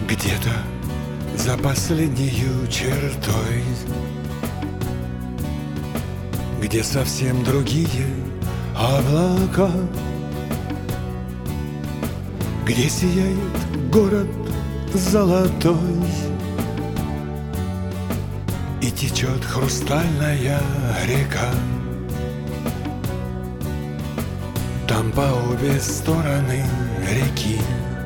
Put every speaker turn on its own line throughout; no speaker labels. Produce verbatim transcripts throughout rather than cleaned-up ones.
Где-то за последнею чертой, где совсем другие облака, где сияет город золотой и течет хрустальная река. Там по обе стороны реки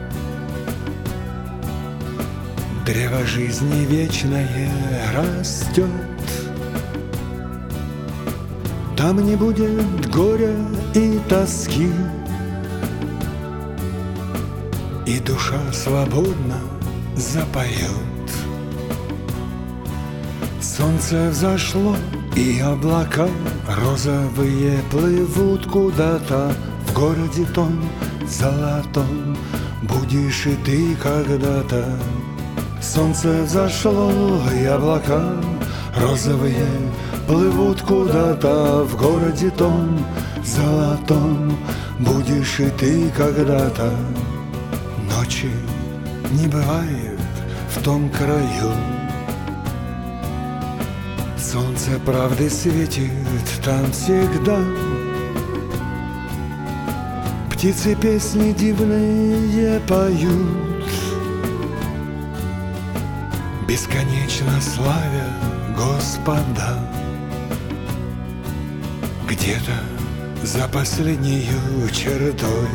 древо жизни вечное растет. Там не будет горя и тоски, и душа свободно запоет. Солнце взошло, и облака розовые плывут куда-то. В городе том золотом будешь и ты когда-то. Солнце взошло, и облака розовые плывут куда-то. В городе том золотом будешь и ты когда-то. Ночи не бывает в том краю, солнце правды светит там всегда. Птицы песни дивные поют, бесконечно славя Господа. Где-то за последнею чертой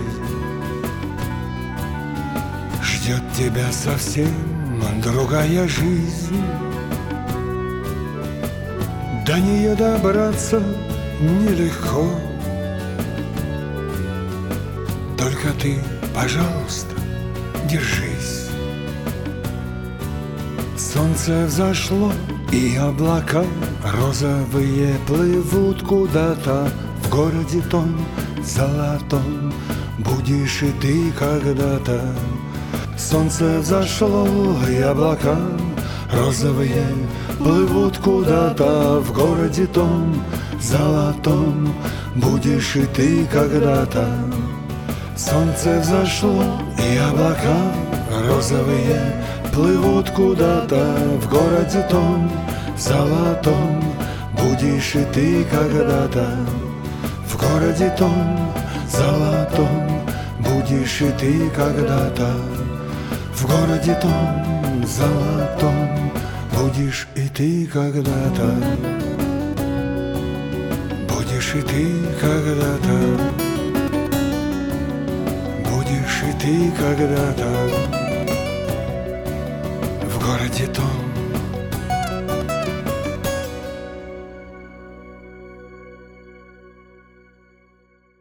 ждет тебя совсем другая жизнь. До нее добраться нелегко, только ты, пожалуйста, держись. Солнце взошло, и облака розовые плывут куда-то. В городе том золотом будешь и ты когда-то. Солнце взошло, и облака розовые плывут куда-то. В городе том золотом будешь и ты когда-то. Солнце взошло, и облака розовые плывут куда-то. В городе том золотом будешь и ты когда-то. В городе том золотом будешь и ты когда-то. В городе том золотом будешь и ты когда-то. Будешь и ты когда-то. Будешь и ты когда-то. В городе том